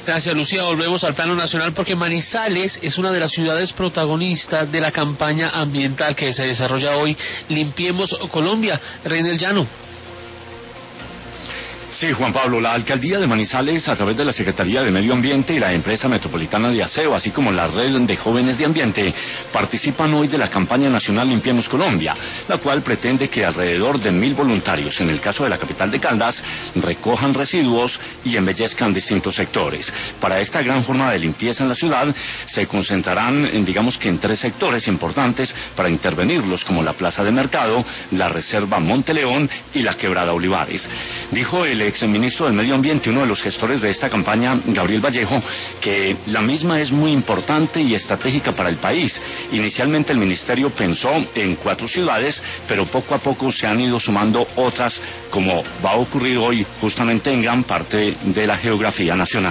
Gracias, Lucía. Volvemos al plano nacional porque Manizales es una de las ciudades protagonistas de la campaña ambiental que se desarrolla hoy, Limpiemos Colombia. Rey del Llano. Sí, Juan Pablo, la Alcaldía de Manizales, a través de la Secretaría de Medio Ambiente y la Empresa Metropolitana de Aseo, así como la Red de Jóvenes de Ambiente, participan hoy de la campaña nacional Limpiemos Colombia, la cual pretende que alrededor de 1.000 voluntarios, en el caso de la capital de Caldas, recojan residuos y embellezcan distintos sectores. Para esta gran jornada de limpieza en la ciudad, se concentrarán, digamos que en 3 sectores importantes para intervenirlos, como la Plaza de Mercado, la Reserva Monteleón y la Quebrada Olivares. Dijo el exministro del Medio Ambiente, uno de los gestores de esta campaña, Gabriel Vallejo, que la misma es muy importante y estratégica para el país. Inicialmente el ministerio pensó en 4 ciudades, pero poco a poco se han ido sumando otras, como va a ocurrir hoy justamente en gran parte de la geografía nacional.